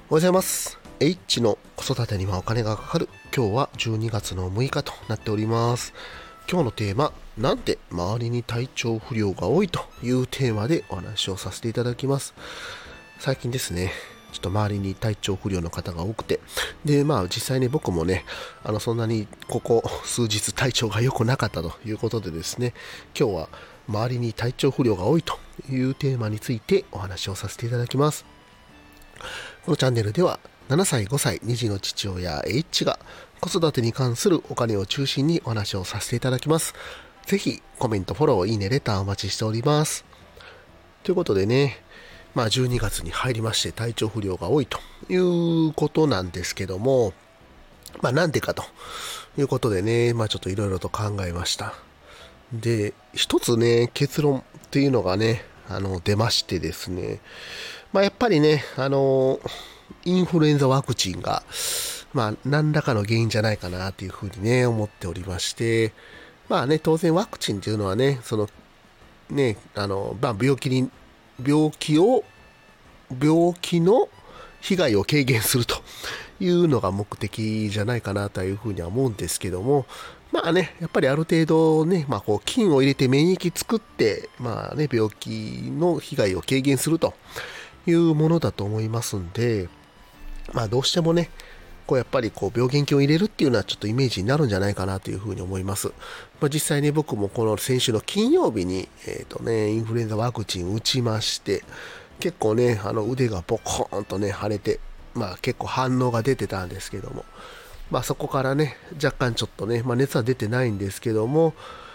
おはようございます。H の子育てにはお金がかかる。今日は12月の6日となっております。今日のテーマ、なんで周りに体調不良が多いというテーマでお話をさせていただきます。最近ですね、ちょっと周りに体調不良の方が多くて、で、実際に僕もね、そんなにここ数日体調が良くなかったということでですね、今日は周りに体調不良が多いというテーマについてお話をさせていただきます。このチャンネルでは7歳、5歳、2児の父親 H が子育てに関するお金を中心にお話をさせていただきます。ぜひコメント、フォロー、いいね、レターお待ちしております。ということでね、12月に入りまして体調不良が多いということなんですけども、なんでかということでね、ちょっといろいろと考えました。で、一つね、結論っていうのがね、出ましてですね、やっぱりね、インフルエンザワクチンが、何らかの原因じゃないかなというふうにね、思っておりまして、当然ワクチンっていうのはね、病気の被害を軽減するというのが目的じゃないかなというふうには思うんですけども、やっぱりある程度ね、菌を入れて免疫作って、病気の被害を軽減するというものだと思いますんで、どうしてもね、やっぱり病原菌を入れるっていうのはちょっとイメージになるんじゃないかなというふうに思います。実際に僕もこの先週の金曜日に、インフルエンザワクチン打ちまして、結構ね、腕がボコーンとね、腫れて、結構反応が出てたんですけども、そこからね、若干ちょっとね、熱は出てないんですけども、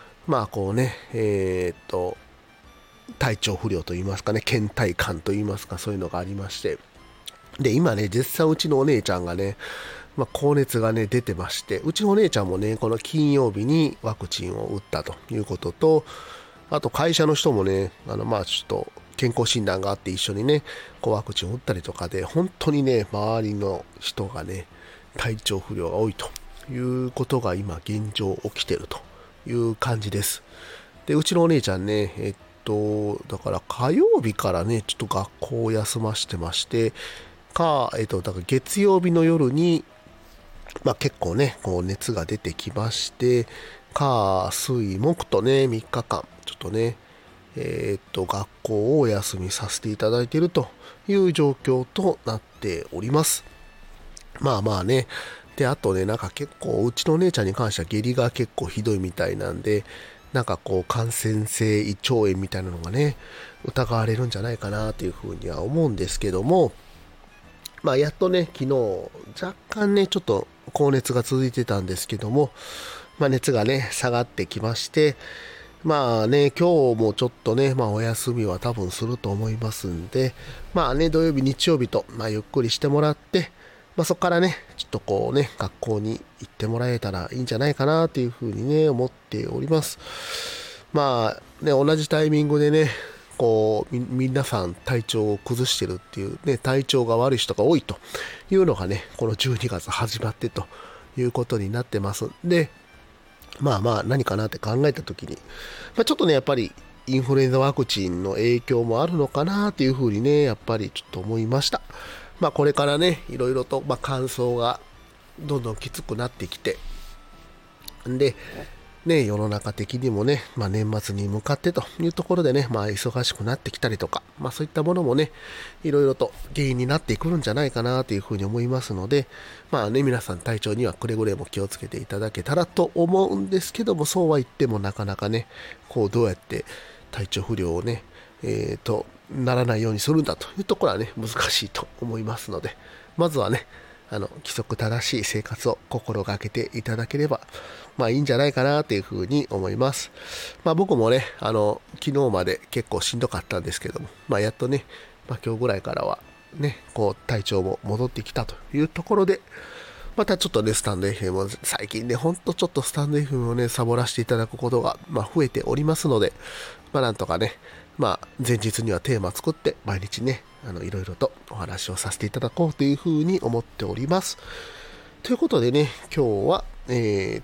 体調不良といいますかね、倦怠感といいますか、そういうのがありまして、で、今ね、絶賛うちのお姉ちゃんがね、高熱がね、出てまして、うちのお姉ちゃんもね、この金曜日にワクチンを打ったということと、あと会社の人もね、ちょっと健康診断があって一緒にね、ワクチンを打ったりとかで、本当にね、周りの人がね、体調不良が多いということが今現状起きてるという感じです。で、うちのお姉ちゃんね、だから火曜日からね、ちょっと学校を休ませてまして、だから月曜日の夜に、結構ね、熱が出てきまして、火、水、木とね、3日間、ちょっとね、学校をお休みさせていただいているという状況となっております。ね。で、あとね、結構、うちのお姉ちゃんに関しては下痢が結構ひどいみたいなんで、感染性胃腸炎みたいなのがね、疑われるんじゃないかなというふうには思うんですけども、やっとね、昨日、若干ね、ちょっと高熱が続いてたんですけども、熱がね、下がってきまして、今日もちょっとね、お休みは多分すると思いますんで、土曜日、日曜日と、ゆっくりしてもらって、そこからね、ちょっと学校に行ってもらえたらいいんじゃないかなというふうにね、思っております。同じタイミングでね、皆さん体調を崩してるっていうね、体調が悪い人が多いというのがね、この12月始まってということになってますんで、何かなって考えたときに、ちょっとね、やっぱりインフルエンザワクチンの影響もあるのかなっていうふうにね、やっぱりちょっと思いました。これからね、いろいろと、乾燥がどんどんきつくなってきて、で、ね、世の中的にもね、年末に向かってというところでね、忙しくなってきたりとか、そういったものもね、いろいろと原因になってくるんじゃないかなというふうに思いますので、皆さん体調にはくれぐれも気をつけていただけたらと思うんですけども、そうは言ってもなかなかね、どうやって体調不良をね、ならないようにするんだというところはね、難しいと思いますので、まずはね、規則正しい生活を心がけていただければ、いいんじゃないかなというふうに思います。僕もね、昨日まで結構しんどかったんですけども、やっとね、今日ぐらいからはね、体調も戻ってきたというところで、またちょっとね、スタンド FM を最近ね、ほんとちょっとスタンド FM をね、サボらせていただくことが、増えておりますので、なんとかね、前日にはテーマ作って毎日ね、いろいろとお話をさせていただこうというふうに思っております。ということでね、今日は、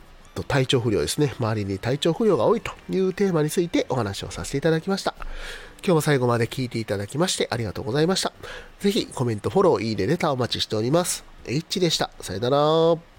体調不良ですね。周りに体調不良が多いというテーマについてお話をさせていただきました。 今日も最後まで聞いていただきましてありがとうございました。ぜひコメント、フォロー、いいね、レターお待ちしております。H でした。さよなら。